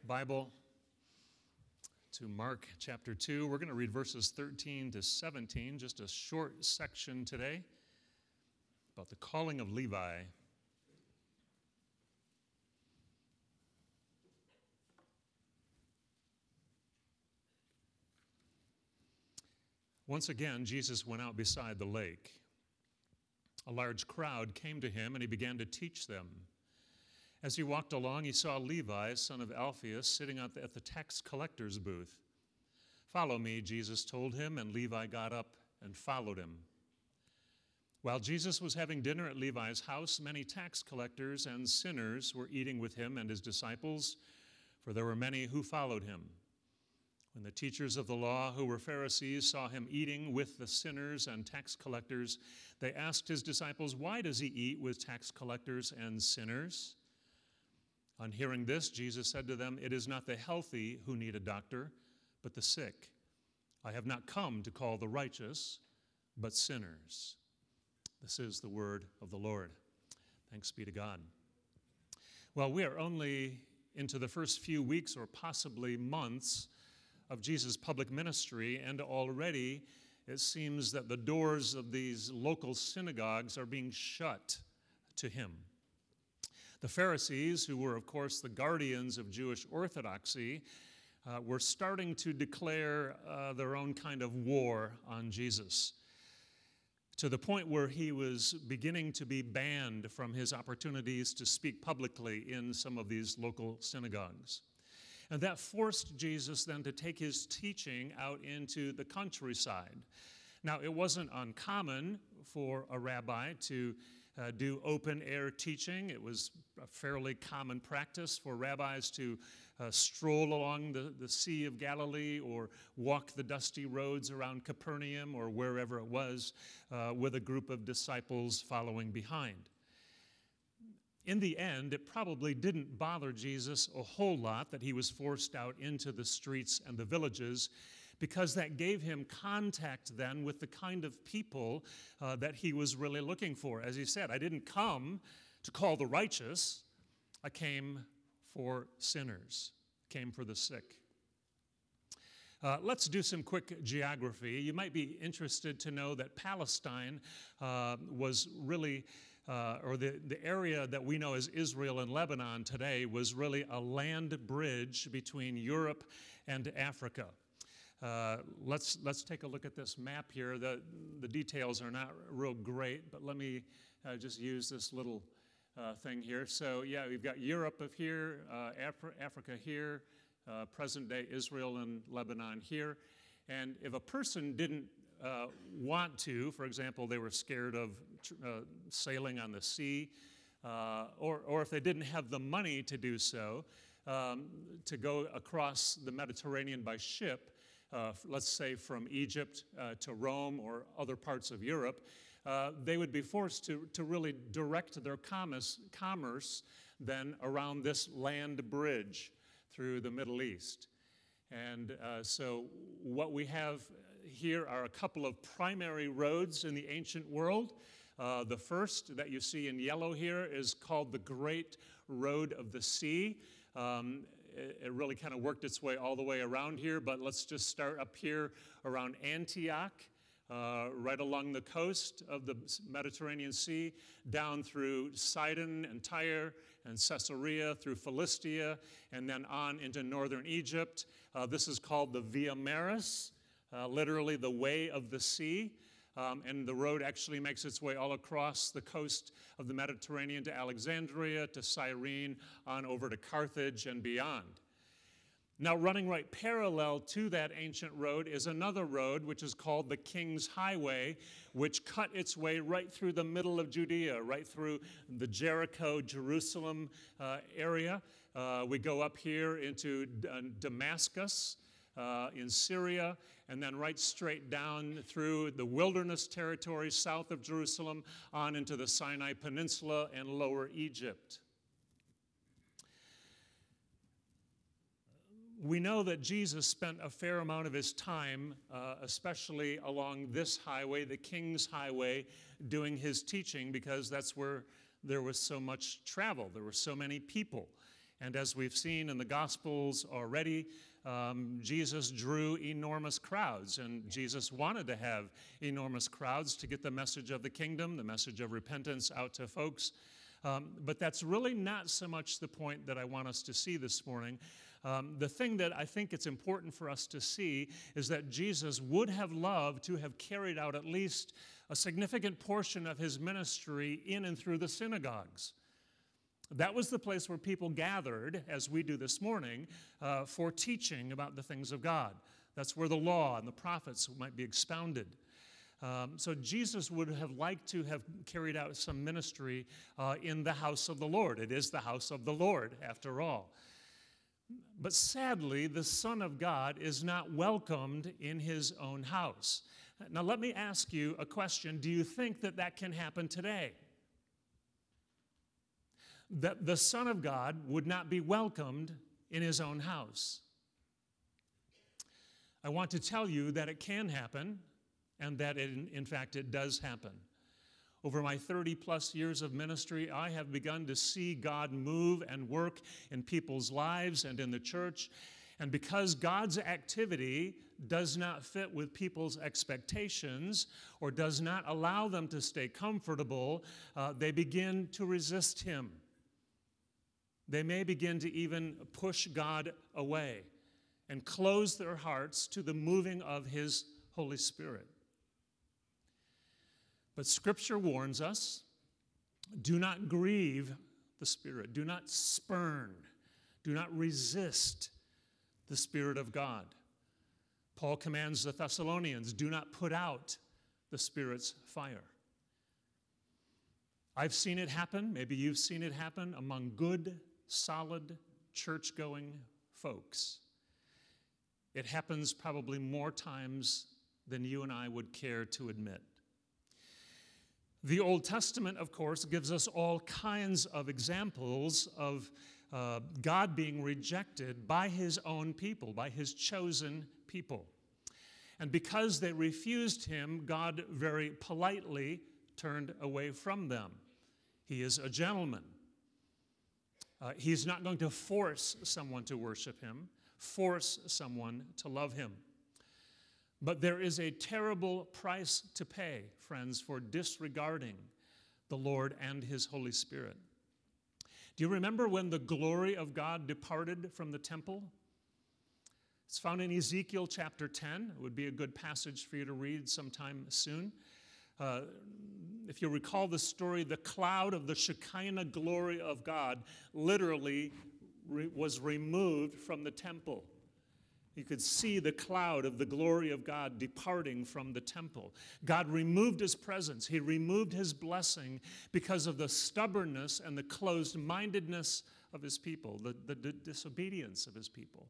Bible to Mark chapter 2. We're going to read verses 13 to 17, just a short section today about the calling of Levi. Once again, Jesus went out beside the lake. A large crowd came to him, and he began to teach them. As he walked along, he saw Levi, son of Alphaeus, sitting at the tax collector's booth. "Follow me," Jesus told him, and Levi got up and followed him. While Jesus was having dinner at Levi's house, many tax collectors and sinners were eating with him and his disciples, for there were many who followed him. When the teachers of the law, who were Pharisees, saw him eating with the sinners and tax collectors, they asked his disciples, "Why does he eat with tax collectors and sinners?" On hearing this, Jesus said to them, "It is not the healthy who need a doctor, but the sick. I have not come to call the righteous, but sinners." This is the word of the Lord. Thanks be to God. Well, we are only into the first few weeks or possibly months of Jesus' public ministry, and already it seems that the doors of these local synagogues are being shut to him. The Pharisees, who were, of course, the guardians of Jewish orthodoxy, were starting to declare their own kind of war on Jesus, to the point where he was beginning to be banned from his opportunities to speak publicly in some of these local synagogues. And that forced Jesus then to take his teaching out into the countryside. Now, it wasn't uncommon for a rabbi to do open-air teaching. It was a fairly common practice for rabbis to stroll along the Sea of Galilee or walk the dusty roads around Capernaum or wherever it was with a group of disciples following behind. In the end, it probably didn't bother Jesus a whole lot that he was forced out into the streets and the villages, because that gave him contact then with the kind of people that he was really looking for. As he said, "I didn't come to call the righteous, I came for sinners, came for the sick." Let's do some quick geography. You might be interested to know that Palestine was really or the area that we know as Israel and Lebanon today was really a land bridge between Europe and Africa. Let's take a look at this map here. The details are not real great, but let me just use this little thing here. So yeah, we've got Europe up here, Africa here, present-day Israel and Lebanon here. And if a person didn't want to, for example, they were scared of sailing on the sea, or if they didn't have the money to do so, to go across the Mediterranean by ship, let's say from Egypt to Rome or other parts of Europe, they would be forced to really direct their commerce then around this land bridge through the Middle East. And so what we have here are a couple of primary roads in the ancient world. The first that you see in yellow here is called the Great Road of the Sea. It really kind of worked its way all the way around here, but let's just start up here around Antioch, right along the coast of the Mediterranean Sea, down through Sidon and Tyre and Caesarea, through Philistia, and then on into northern Egypt. This is called the Via Maris, literally the way of the sea. And the road actually makes its way all across the coast of the Mediterranean to Alexandria, to Cyrene, on over to Carthage and beyond. Now, running right parallel to that ancient road is another road, which is called the King's Highway, which cut its way right through the middle of Judea, right through the Jericho, Jerusalem area. We go up here into Damascus in Syria, and then right straight down through the wilderness territory south of Jerusalem on into the Sinai Peninsula and lower Egypt. We know that Jesus spent a fair amount of his time, especially along this highway, the King's Highway, doing his teaching, because that's where there was so much travel. There were so many people. And as we've seen in the Gospels already, Jesus drew enormous crowds, and Jesus wanted to have enormous crowds to get the message of the kingdom, the message of repentance out to folks. But that's really not so much the point that I want us to see this morning. The thing that I think it's important for us to see is that Jesus would have loved to have carried out at least a significant portion of his ministry in and through the synagogues. That was the place where people gathered, as we do this morning, for teaching about the things of God. That's where the law and the prophets might be expounded. So Jesus would have liked to have carried out some ministry in the house of the Lord. It is the house of the Lord, after all. But sadly, the Son of God is not welcomed in his own house. Now, let me ask you a question. Do you think that that can happen today? That the Son of God would not be welcomed in his own house? I want to tell you that it can happen, and that in fact it does happen. Over my 30-plus years of ministry, I have begun to see God move and work in people's lives and in the church. And because God's activity does not fit with people's expectations or does not allow them to stay comfortable, they begin to resist him. They may begin to even push God away and close their hearts to the moving of his Holy Spirit. But Scripture warns us, do not grieve the Spirit. Do not spurn. Do not resist the Spirit of God. Paul commands the Thessalonians, do not put out the Spirit's fire. I've seen it happen, maybe you've seen it happen, among good, solid, church-going folks. It happens probably more times than you and I would care to admit. The Old Testament, of course, gives us all kinds of examples of God being rejected by his own people, by his chosen people. And because they refused him, God very politely turned away from them. He is a gentleman. He's not going to force someone to worship him, force someone to love him. But there is a terrible price to pay, friends, for disregarding the Lord and his Holy Spirit. Do you remember when the glory of God departed from the temple? It's found in Ezekiel chapter 10. It would be a good passage for you to read sometime soon. If you recall the story, the cloud of the Shekinah glory of God literally was removed from the temple. You could see the cloud of the glory of God departing from the temple. God removed his presence. He removed his blessing because of the stubbornness and the closed-mindedness of his people, the disobedience of his people.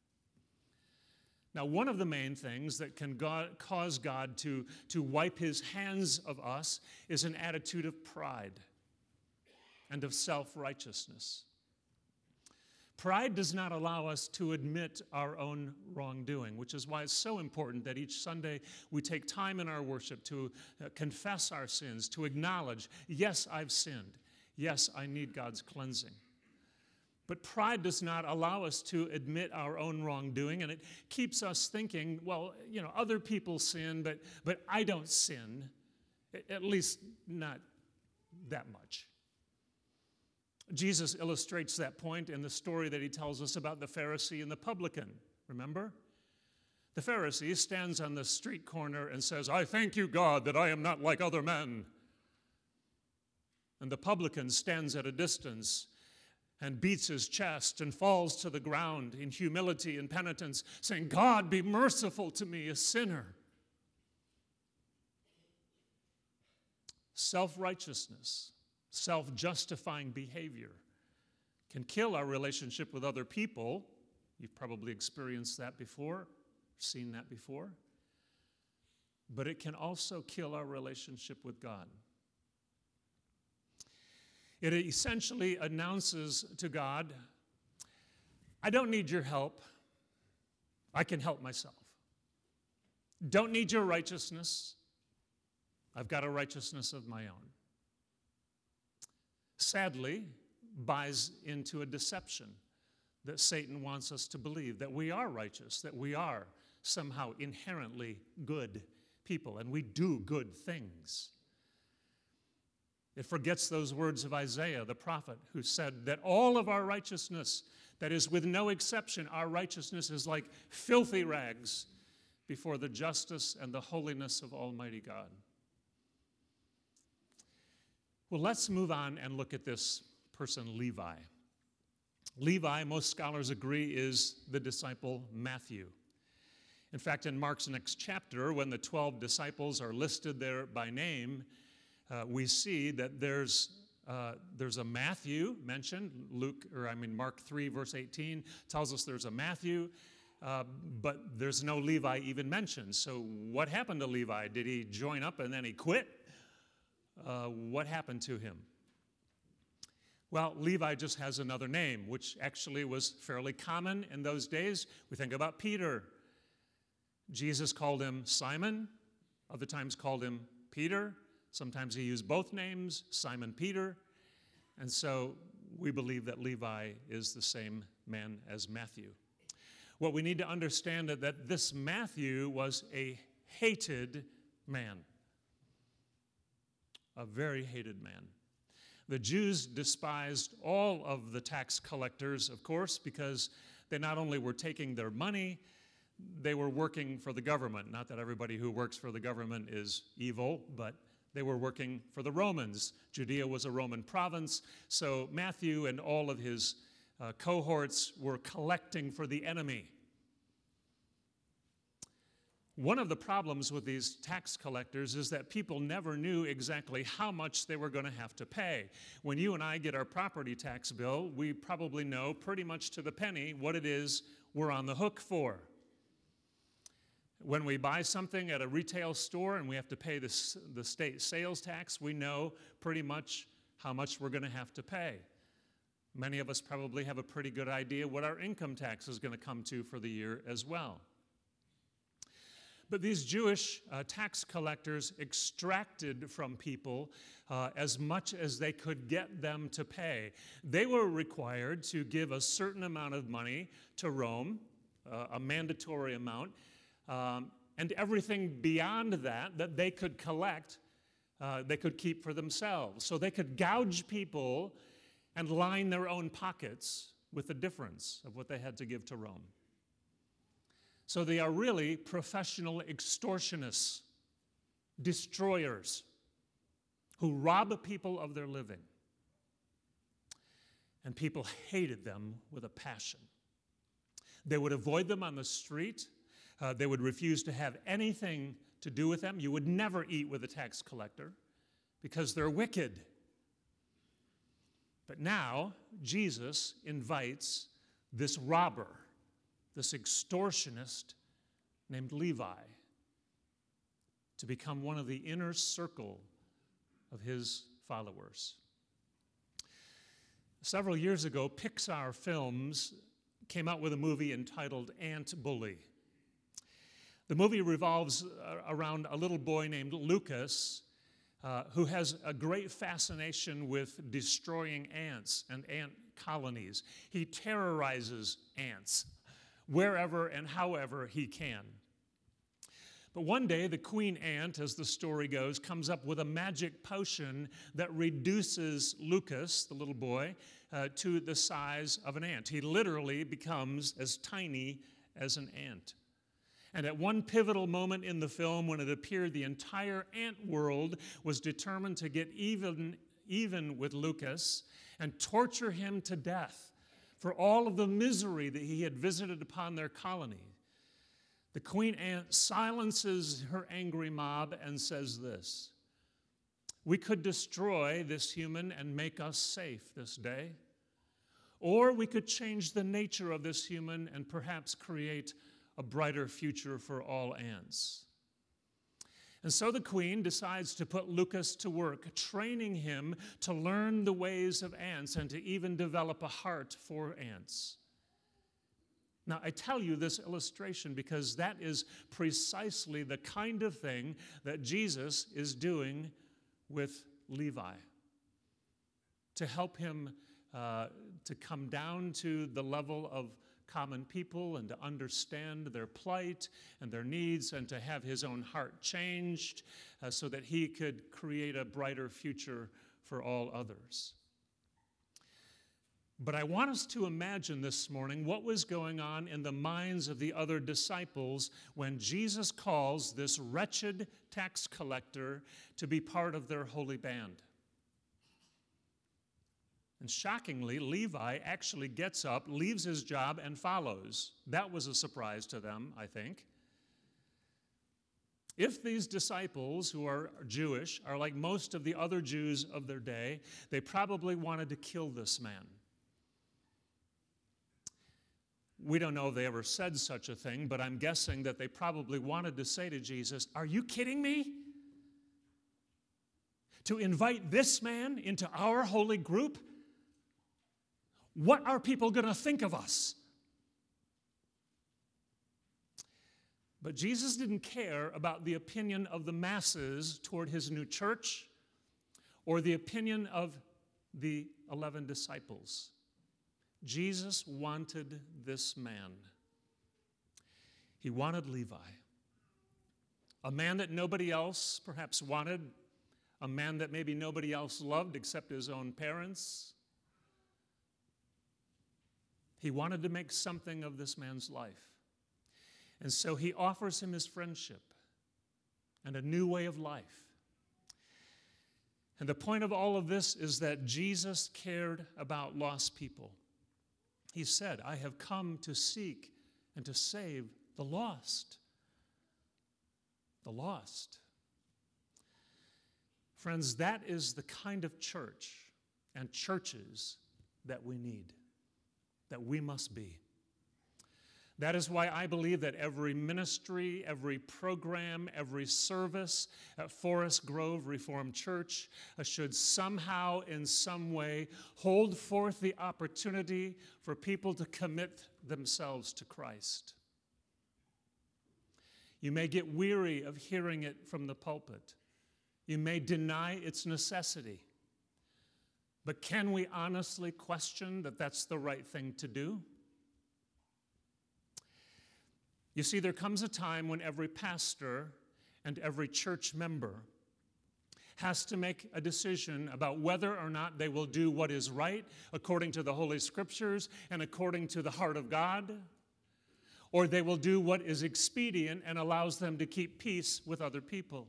Now, one of the main things that can cause God to wipe his hands of us is an attitude of pride and of self-righteousness. Pride does not allow us to admit our own wrongdoing, which is why it's so important that each Sunday we take time in our worship to confess our sins, to acknowledge, yes, I've sinned. Yes, I need God's cleansing. But pride does not allow us to admit our own wrongdoing, and it keeps us thinking, well, other people sin, but I don't sin, at least not that much. Jesus illustrates that point in the story that he tells us about the Pharisee and the publican. Remember? The Pharisee stands on the street corner and says, I thank you, God, that I am not like other men. And the publican stands at a distance and beats his chest and falls to the ground in humility and penitence, saying, God, be merciful to me, a sinner. Self-righteousness, self-justifying behavior can kill our relationship with other people. You've probably experienced that before, seen that before. But it can also kill our relationship with God. It essentially announces to God, I don't need your help. I can help myself. Don't need your righteousness. I've got a righteousness of my own. Sadly, buys into a deception that Satan wants us to believe, that we are righteous, that we are somehow inherently good people, and we do good things. It forgets those words of Isaiah, the prophet, who said that all of our righteousness, that is, with no exception, our righteousness is like filthy rags before the justice and the holiness of Almighty God. Well, let's move on and look at this person, Levi. Levi, most scholars agree, is the disciple Matthew. In fact, in Mark's next chapter, when the 12 disciples are listed there by name, we see that there's a Matthew mentioned. Mark 3, verse 18 tells us there's a Matthew, but there's no Levi even mentioned. So what happened to Levi? Did he join up and then he quit? What happened to him? Well, Levi just has another name, which actually was fairly common in those days. We think about Peter. Jesus called him Simon, other times called him Peter. Sometimes he used both names, Simon Peter. And so we believe that Levi is the same man as Matthew. What we need to understand is that this Matthew was a hated man, a very hated man. The Jews despised all of the tax collectors, of course, because they not only were taking their money, they were working for the government. Not that everybody who works for the government is evil, but they were working for the Romans. Judea was a Roman province, so Matthew and all of his cohorts were collecting for the enemy. One of the problems with these tax collectors is that people never knew exactly how much they were going to have to pay. When you and I get our property tax bill, we probably know pretty much to the penny what it is we're on the hook for. When we buy something at a retail store and we have to pay the state sales tax, we know pretty much how much we're going to have to pay. Many of us probably have a pretty good idea what our income tax is going to come to for the year as well. But these Jewish tax collectors extracted from people as much as they could get them to pay. They were required to give a certain amount of money to Rome, a mandatory amount, and everything beyond that they could collect, they could keep for themselves. So they could gouge people and line their own pockets with the difference of what they had to give to Rome. So they are really professional extortionists, destroyers, who rob people of their living. And people hated them with a passion. They would avoid them on the street. They would refuse to have anything to do with them. You would never eat with a tax collector because they're wicked. But now, Jesus invites this robber, this extortionist named Levi, to become one of the inner circle of his followers. Several years ago, Pixar Films came out with a movie entitled Ant Bully. The movie revolves around a little boy named Lucas who has a great fascination with destroying ants and ant colonies. He terrorizes ants wherever and however he can. But one day, the queen ant, as the story goes, comes up with a magic potion that reduces Lucas, the little boy, to the size of an ant. He literally becomes as tiny as an ant. And at one pivotal moment in the film, when it appeared the entire ant world was determined to get even with Lucas and torture him to death for all of the misery that he had visited upon their colony, the queen ant silences her angry mob and says this: "We could destroy this human and make us safe this day, or we could change the nature of this human and perhaps create a brighter future for all ants." And so the queen decides to put Lucas to work, training him to learn the ways of ants and to even develop a heart for ants. Now, I tell you this illustration because that is precisely the kind of thing that Jesus is doing with Levi, to help him to come down to the level of common people and to understand their plight and their needs and to have his own heart changed so that he could create a brighter future for all others. But I want us to imagine this morning what was going on in the minds of the other disciples when Jesus calls this wretched tax collector to be part of their holy band. And shockingly, Levi actually gets up, leaves his job, and follows. That was a surprise to them, I think. If these disciples, who are Jewish, are like most of the other Jews of their day, they probably wanted to kill this man. We don't know if they ever said such a thing, but I'm guessing that they probably wanted to say to Jesus, "Are you kidding me? To invite this man into our holy group? What are people going to think of us?" But Jesus didn't care about the opinion of the masses toward his new church or the opinion of the 11 disciples. Jesus wanted this man. He wanted Levi, a man that nobody else perhaps wanted, a man that maybe nobody else loved except his own parents. He wanted to make something of this man's life. And so he offers him his friendship and a new way of life. And the point of all of this is that Jesus cared about lost people. He said, "I have come to seek and to save the lost." The lost. Friends, that is the kind of church and churches that we need, that we must be. That is why I believe that every ministry, every program, every service at Forest Grove Reformed Church should somehow, in some way, hold forth the opportunity for people to commit themselves to Christ. You may get weary of hearing it from the pulpit. You may deny its necessity. But can we honestly question that that's the right thing to do? You see, there comes a time when every pastor and every church member has to make a decision about whether or not they will do what is right according to the Holy Scriptures and according to the heart of God, or they will do what is expedient and allows them to keep peace with other people.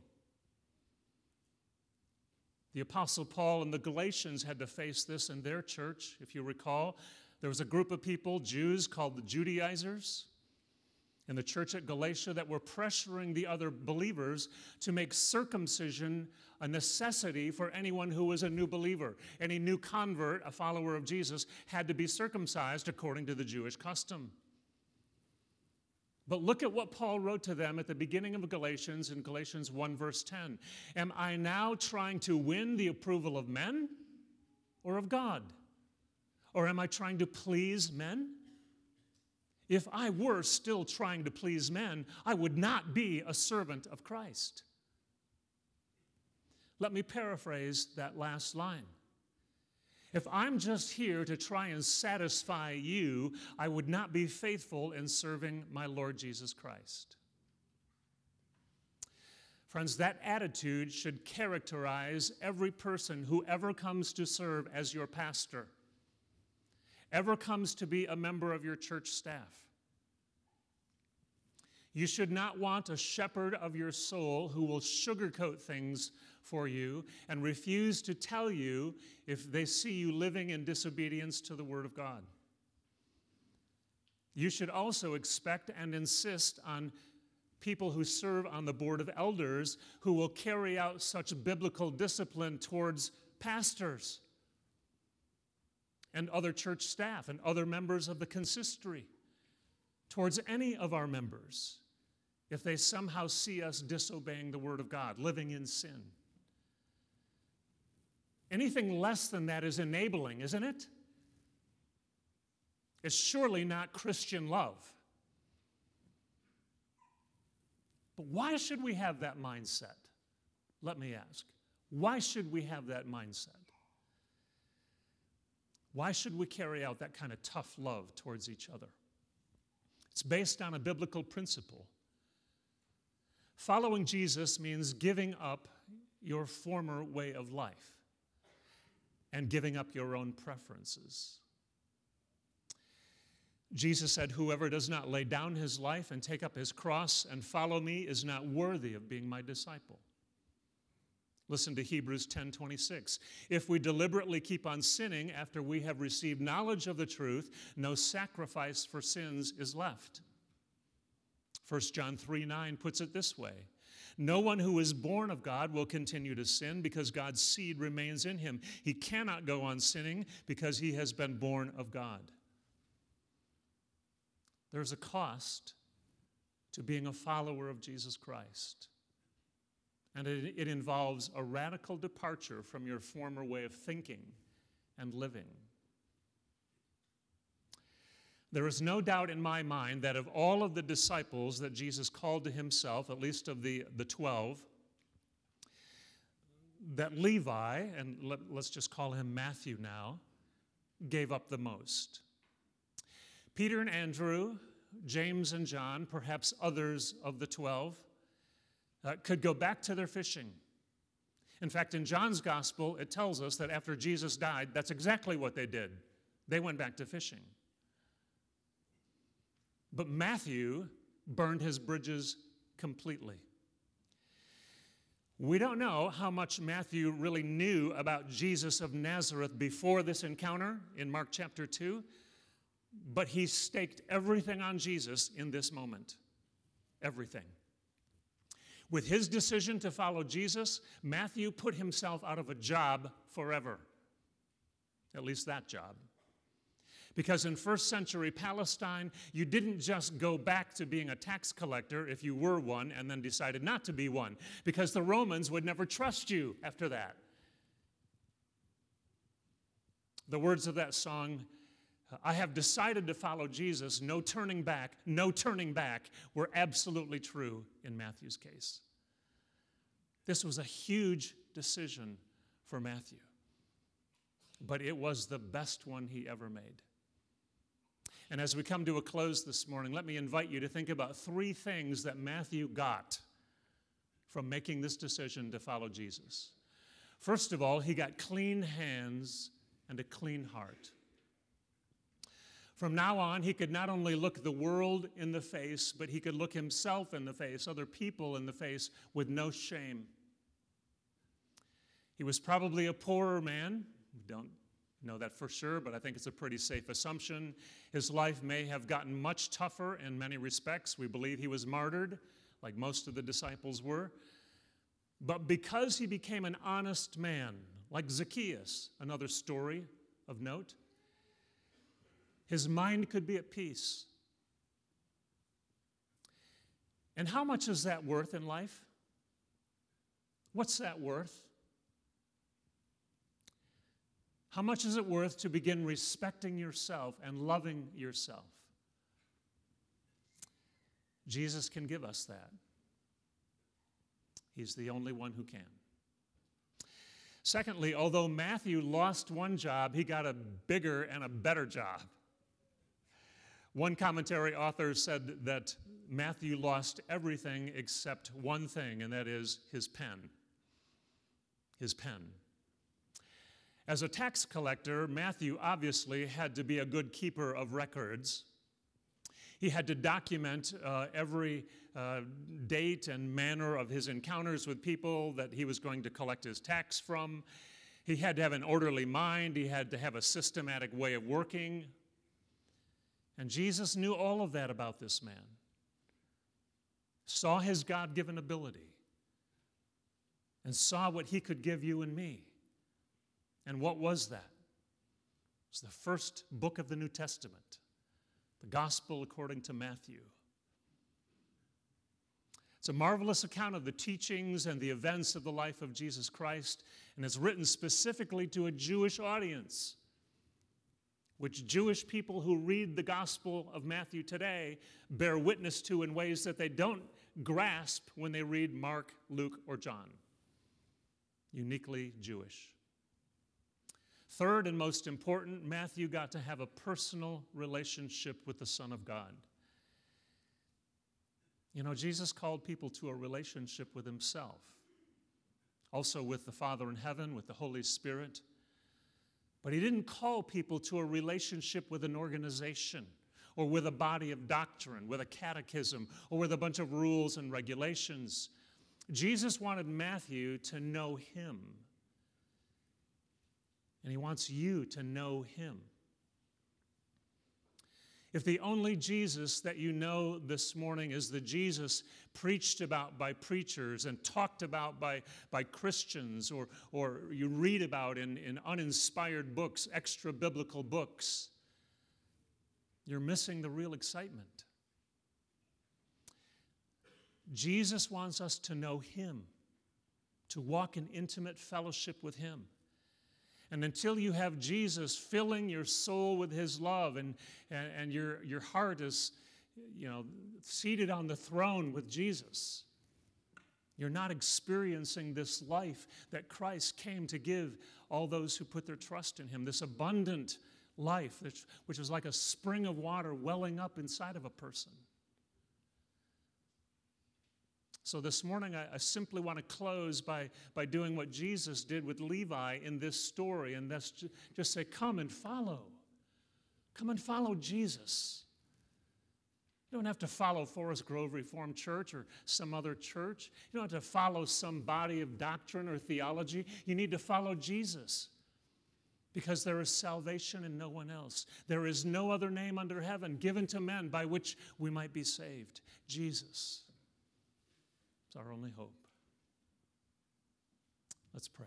The Apostle Paul and the Galatians had to face this in their church. If you recall, there was a group of people, Jews, called the Judaizers, in the church at Galatia that were pressuring the other believers to make circumcision a necessity for anyone who was a new believer. Any new convert, a follower of Jesus, had to be circumcised according to the Jewish custom. But look at what Paul wrote to them at the beginning of Galatians in Galatians 1 verse 10. Am I now trying to win the approval of men or of God? Or am I trying to please men? If I were still trying to please men, I would not be a servant of Christ. Let me paraphrase that last line. If I'm just here to try and satisfy you, I would not be faithful in serving my Lord Jesus Christ. Friends, that attitude should characterize every person who ever comes to serve as your pastor, ever comes to be a member of your church staff. You should not want a shepherd of your soul who will sugarcoat things for you and refuse to tell you if they see you living in disobedience to the Word of God. You should also expect and insist on people who serve on the board of elders who will carry out such biblical discipline towards pastors and other church staff and other members of the consistory, towards any of our members, if they somehow see us disobeying the Word of God, living in sin. Anything less than that is enabling, isn't it? It's surely not Christian love. But why should we have that mindset? Let me ask. Why should we have that mindset? Why should we carry out that kind of tough love towards each other? It's based on a biblical principle. Following Jesus means giving up your former way of life and giving up your own preferences. Jesus said, "Whoever does not lay down his life and take up his cross and follow me is not worthy of being my disciple." Listen to Hebrews 10:26. "If we deliberately keep on sinning after we have received knowledge of the truth, no sacrifice for sins is left." 1 John 3:9 puts it this way: "No one who is born of God will continue to sin because God's seed remains in him. He cannot go on sinning because he has been born of God." There's a cost to being a follower of Jesus Christ. And it involves a radical departure from your former way of thinking and living. There is no doubt in my mind that of all of the disciples that Jesus called to himself, at least of the 12, that Levi, and let's just call him Matthew now, gave up the most. Peter and Andrew, James and John, perhaps others of the 12, could go back to their fishing. In fact, in John's gospel, it tells us that after Jesus died, that's exactly what they did. They went back to fishing. But Matthew burned his bridges completely. We don't know how much Matthew really knew about Jesus of Nazareth before this encounter in Mark chapter 2, but he staked everything on Jesus in this moment. Everything. With his decision to follow Jesus, Matthew put himself out of a job forever. At least that job. Because in first century Palestine, you didn't just go back to being a tax collector if you were one and then decided not to be one, because the Romans would never trust you after that. The words of that song, "I have decided to follow Jesus, no turning back, were absolutely true in Matthew's case. This was a huge decision for Matthew, but it was the best one he ever made. And as we come to a close this morning, let me invite you to think about 3 things that Matthew got from making this decision to follow Jesus. First of all, he got clean hands and a clean heart. From now on, he could not only look the world in the face, but he could look himself in the face, other people in the face, with no shame. He was probably a poorer man. We don't know that for sure, but I think it's a pretty safe assumption. His life may have gotten much tougher in many respects. We believe he was martyred, like most of the disciples were. But because he became an honest man, like Zacchaeus, another story of note, his mind could be at peace. And how much is that worth in life? What's that worth? How much is it worth to begin respecting yourself and loving yourself? Jesus can give us that. He's the only one who can. Secondly, although Matthew lost one job, he got a bigger and a better job. One commentary author said that Matthew lost everything except one thing, and that is his pen. His pen. As a tax collector, Matthew obviously had to be a good keeper of records. He had to document every date and manner of his encounters with people that he was going to collect his tax from. He had to have an orderly mind. He had to have a systematic way of working. And Jesus knew all of that about this man, saw his God-given ability, and saw what he could give you and me. And what was that? It was the first book of the New Testament, the Gospel according to Matthew. It's a marvelous account of the teachings and the events of the life of Jesus Christ, and it's written specifically to a Jewish audience, which Jewish people who read the Gospel of Matthew today bear witness to in ways that they don't grasp when they read Mark, Luke, or John. Uniquely Jewish. Third and most important, Matthew got to have a personal relationship with the Son of God. You know, Jesus called people to a relationship with himself, also with the Father in heaven, with the Holy Spirit. But he didn't call people to a relationship with an organization or with a body of doctrine, with a catechism, or with a bunch of rules and regulations. Jesus wanted Matthew to know him. And he wants you to know him. If the only Jesus that you know this morning is the Jesus preached about by preachers and talked about by Christians, or you read about in uninspired books, extra-biblical books, you're missing the real excitement. Jesus wants us to know him, to walk in intimate fellowship with him. And until you have Jesus filling your soul with his love and your heart is, seated on the throne with Jesus, you're not experiencing this life that Christ came to give all those who put their trust in him, this abundant life, which is like a spring of water welling up inside of a person. So this morning, I simply want to close by doing what Jesus did with Levi in this story, and that's just say, come and follow. Come and follow Jesus. You don't have to follow Forest Grove Reformed Church or some other church. You don't have to follow some body of doctrine or theology. You need to follow Jesus, because there is salvation in no one else. There is no other name under heaven given to men by which we might be saved. Jesus. It's our only hope. Let's pray.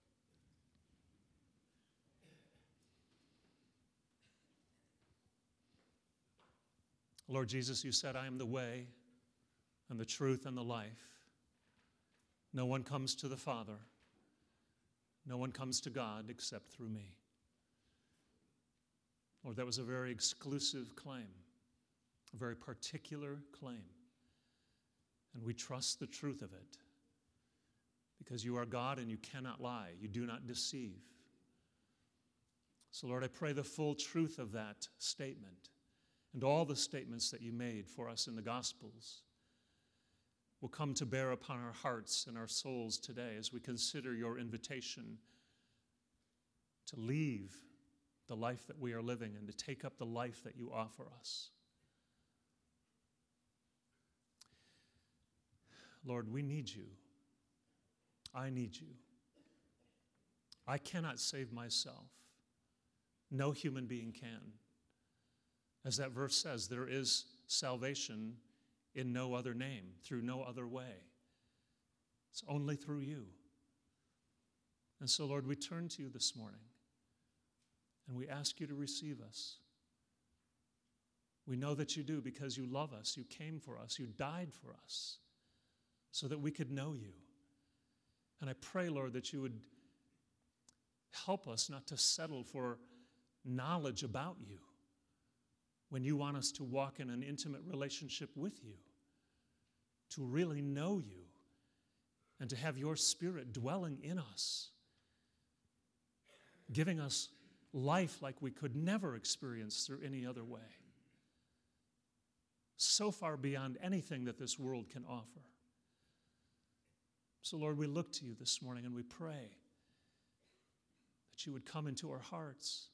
Lord Jesus, you said, I am the way and the truth and the life. No one comes to the Father. No one comes to God except through me. Lord, that was a very exclusive claim, a very particular claim. And we trust the truth of it, because you are God and you cannot lie. You do not deceive. So, Lord, I pray the full truth of that statement and all the statements that you made for us in the Gospels will come to bear upon our hearts and our souls today as we consider your invitation to leave the life that we are living and to take up the life that you offer us. Lord, we need you. I need you. I cannot save myself. No human being can. As that verse says, there is salvation in no other name, through no other way. It's only through you. And so, Lord, we turn to you this morning, and we ask you to receive us. We know that you do, because you love us. You came for us. You died for us, so that we could know you. And I pray, Lord, that you would help us not to settle for knowledge about you when you want us to walk in an intimate relationship with you, to really know you, and to have your Spirit dwelling in us, giving us life like we could never experience through any other way, so far beyond anything that this world can offer. So, Lord, we look to you this morning and we pray that you would come into our hearts,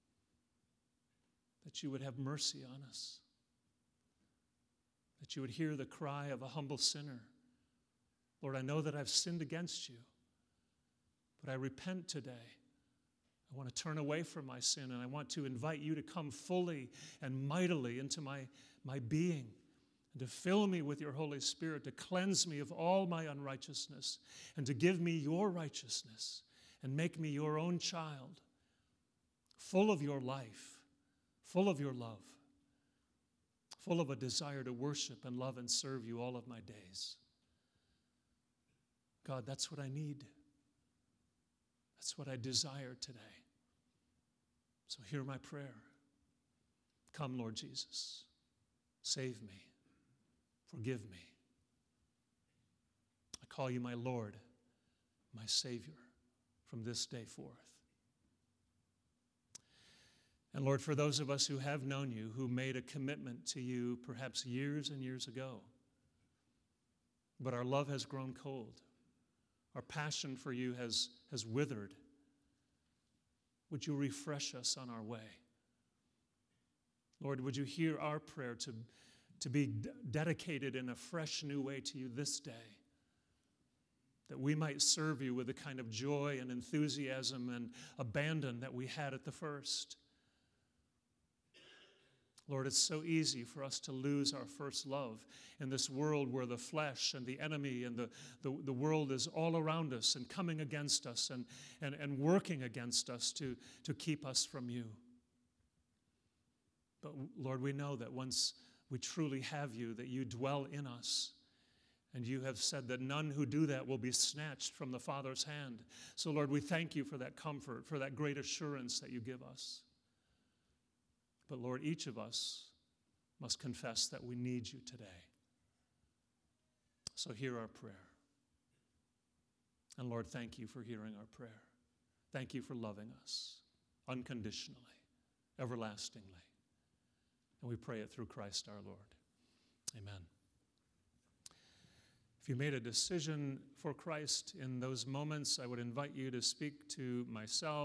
that you would have mercy on us, that you would hear the cry of a humble sinner. Lord, I know that I've sinned against you, but I repent today. I want to turn away from my sin, and I want to invite you to come fully and mightily into my being, and to fill me with your Holy Spirit, to cleanse me of all my unrighteousness, and to give me your righteousness and make me your own child, full of your life, full of your love, full of a desire to worship and love and serve you all of my days. God, that's what I need. That's what I desire today. So hear my prayer. Come, Lord Jesus. Save me. Forgive me. I call you my Lord, my Savior, from this day forth. And Lord, for those of us who have known you, who made a commitment to you perhaps years and years ago, but our love has grown cold, our passion for you has withered, would you refresh us on our way? Lord, would you hear our prayer to be dedicated in a fresh new way to you this day, that we might serve you with the kind of joy and enthusiasm and abandon that we had at the first. Lord, it's so easy for us to lose our first love in this world where the flesh and the enemy and the world is all around us and coming against us and working against us to keep us from you. But Lord, we know that once we truly have you, that you dwell in us. And you have said that none who do that will be snatched from the Father's hand. So Lord, we thank you for that comfort, for that great assurance that you give us. But Lord, each of us must confess that we need you today. So hear our prayer. And Lord, thank you for hearing our prayer. Thank you for loving us unconditionally, everlastingly. And we pray it through Christ our Lord. Amen. If you made a decision for Christ in those moments, I would invite you to speak to myself